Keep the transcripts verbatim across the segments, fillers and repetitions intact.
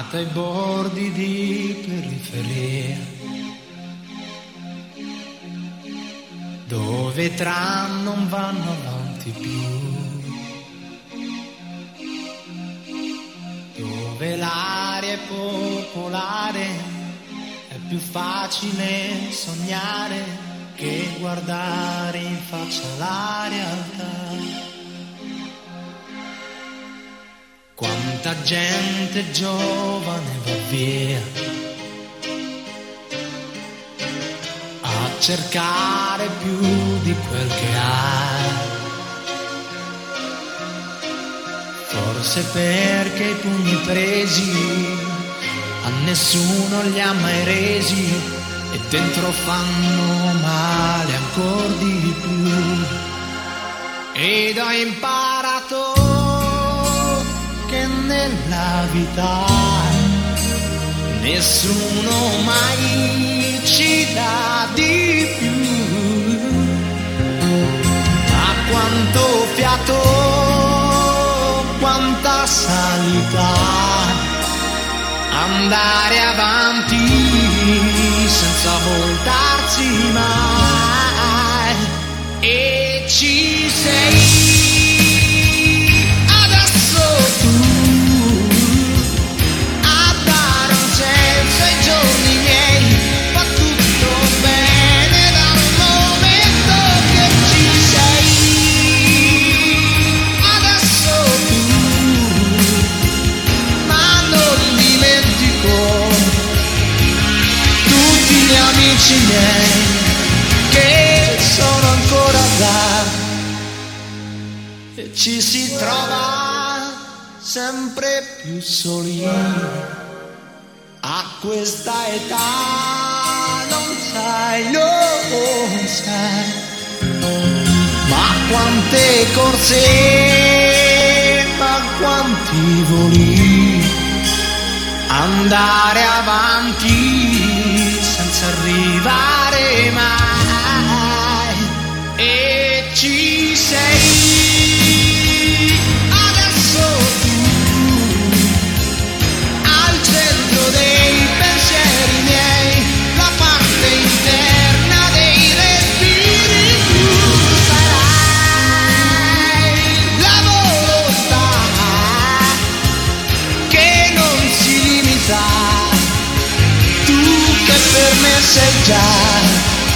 Nato ai bordi di periferia, dove i tram non vanno avanti più, dove l'aria è popolare, è più facile sognare che guardare in faccia la realtà. Quanta gente giovane va via a cercare più di quel che ha, forse perché i pugni presi a nessuno li ha mai resi e dentro fanno male ancora di più. Ed ho imparato che nella vita nessuno mai ci dà di più, ma quanto fiato, quanta salita, andare avanti senza voltarsi mai. E ci sei miei che sono ancora là, e ci si trova sempre più soli a questa età. Non sai, non sai, ma quante corse, ma quanti voli, andare avanti senza arrivare mai. E ci sei adesso tu, al centro dei pensieri miei, la parte interna dei respiri. Tu sarai la volontà che non si limita, per me sei già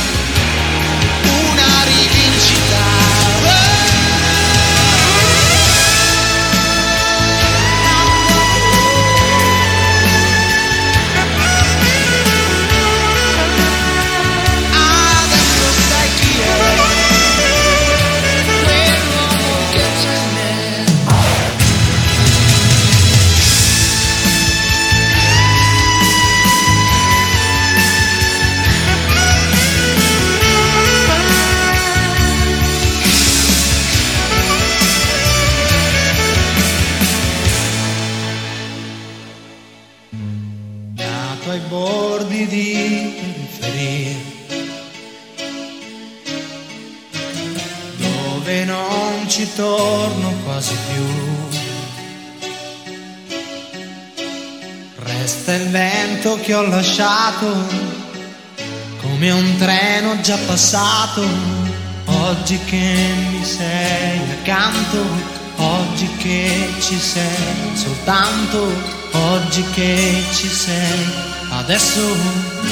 una rivincita. Adesso sai chi è quell'uomo che c'è in me. Ai bordi di periferia, dove non ci torno quasi più, resta il vento che ho lasciato come un treno già passato. Oggi che mi sei accanto, oggi che ci sei soltanto, oggi che ci sei adesso.